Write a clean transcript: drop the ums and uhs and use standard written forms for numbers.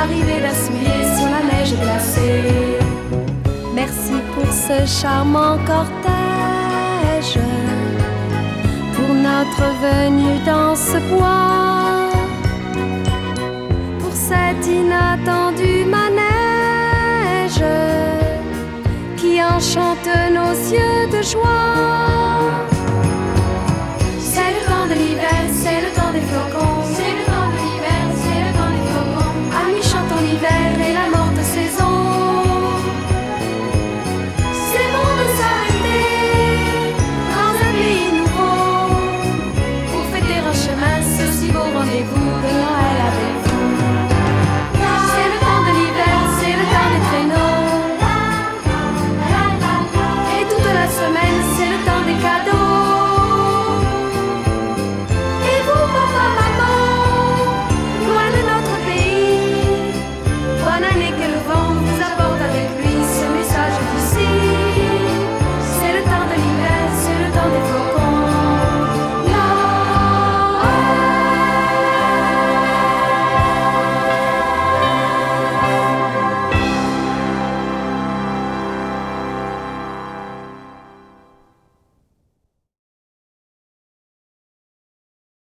arriver à se mouiller sur la neige glacée. Merci pour ce charmant cortège, pour notre venue dans ce bois, pour cet inattendu manège qui enchante nos yeux de joie. C'est le temps de l'hiver, c'est le temps des flocons, c'est le temps de l'hiver, c'est le temps des flocons. Amis, chantons l'hiver et la morte saison. C'est bon de s'arrêter dans un pays nouveau pour fêter un chemin, ce si beau rendez-vous de Noël avec vous. C'est le temps de l'hiver, c'est le temps des traîneaux, et toute la semaine c'est le temps des cadeaux. Et vous, papa, maman, loin de notre pays, bonne année que le vent